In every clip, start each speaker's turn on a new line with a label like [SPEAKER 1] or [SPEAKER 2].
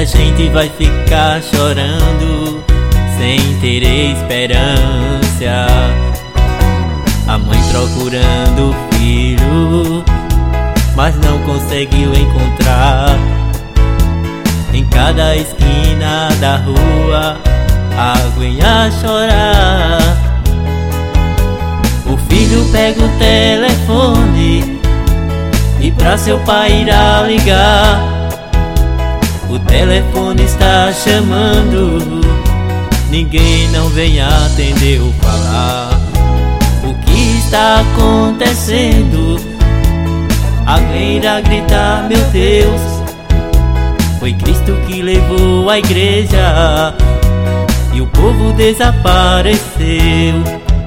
[SPEAKER 1] Muita gente vai ficar chorando sem ter esperança. A mãe procurando o filho, mas não conseguiu encontrar. Em cada esquina da rua, alguém a chorar. O filho pega o telefone e pra seu pai irá ligar. O telefone está chamando, ninguém não vem atender ou falar. O que está acontecendo? Alguém irá gritar: meu Deus, foi Cristo que levou a igreja e o povo desapareceu.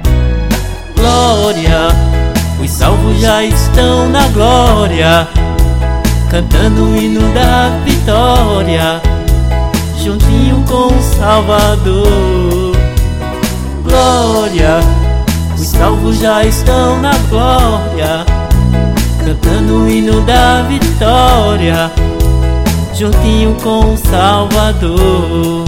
[SPEAKER 1] Glória, os salvos já estão na glória, cantando o hino da vitória, juntinho com o Salvador. Glória, os salvos já estão na glória, cantando o hino da vitória, juntinho com o Salvador.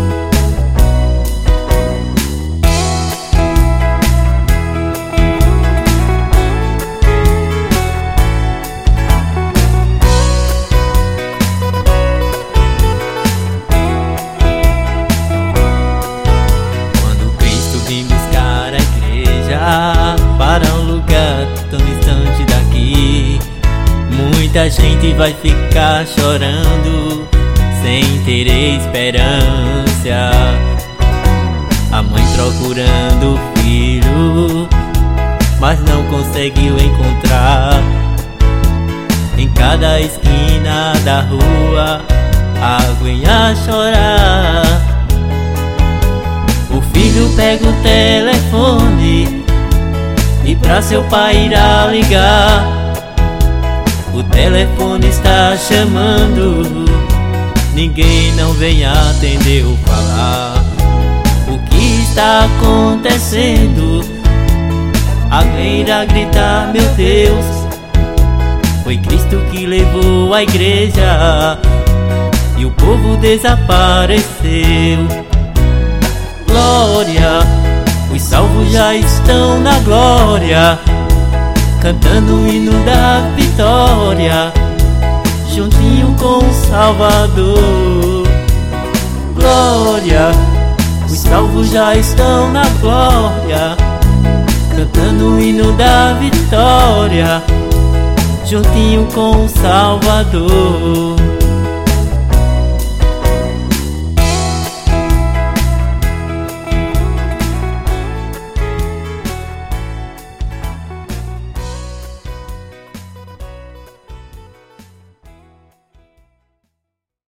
[SPEAKER 1] Para um lugar tão distante daqui, muita gente vai ficar chorando sem ter esperança. A mãe procurando o filho, mas não conseguiu encontrar. Em cada esquina da rua, alguém a chorar. O filho pega o telefone e pra seu pai irá ligar. O telefone está chamando, ninguém não vem atender ou falar. O que está acontecendo? Alguém irá gritar: meu Deus, foi Cristo que levou a igreja e o povo desapareceu. Glória, os salvos já estão na glória, cantando o hino da vitória, juntinho com o Salvador. Glória, os salvos já estão na glória, cantando o hino da vitória, juntinho com o Salvador.